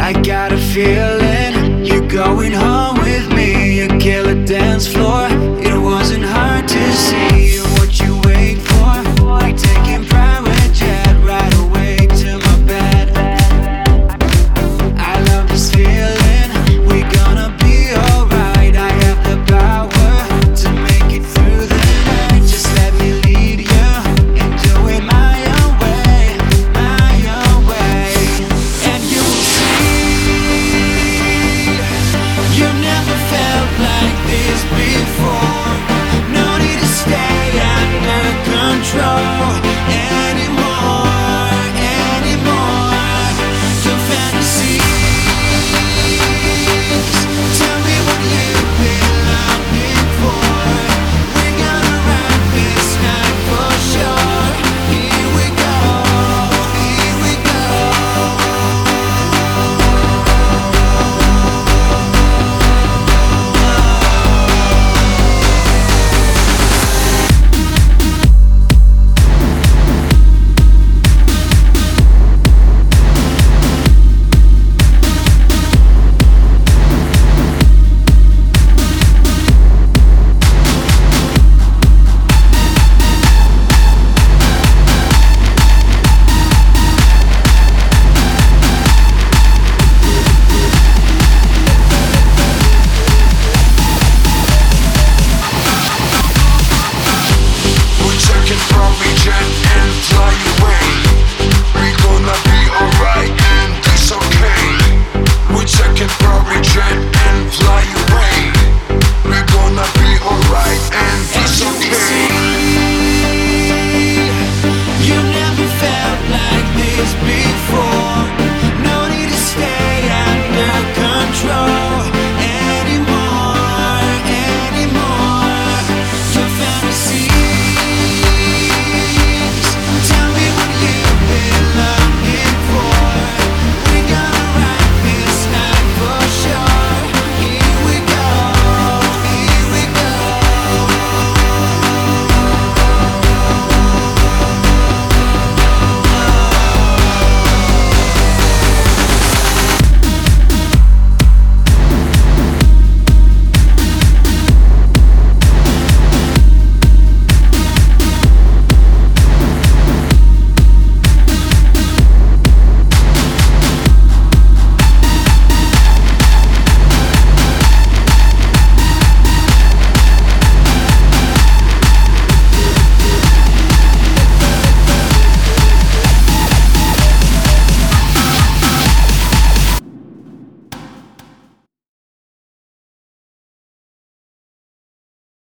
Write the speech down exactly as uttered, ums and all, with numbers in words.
I got a feeling you're going home with me. A killer dance floor, it wasn't hard to see. What you wait for? We taking private jet right away to my bed. I love this feeling, we gonna be alright. I have the power to make it through the night. Just let me lead you and do it my own way, my own way. And you'll see, you never felt like this before.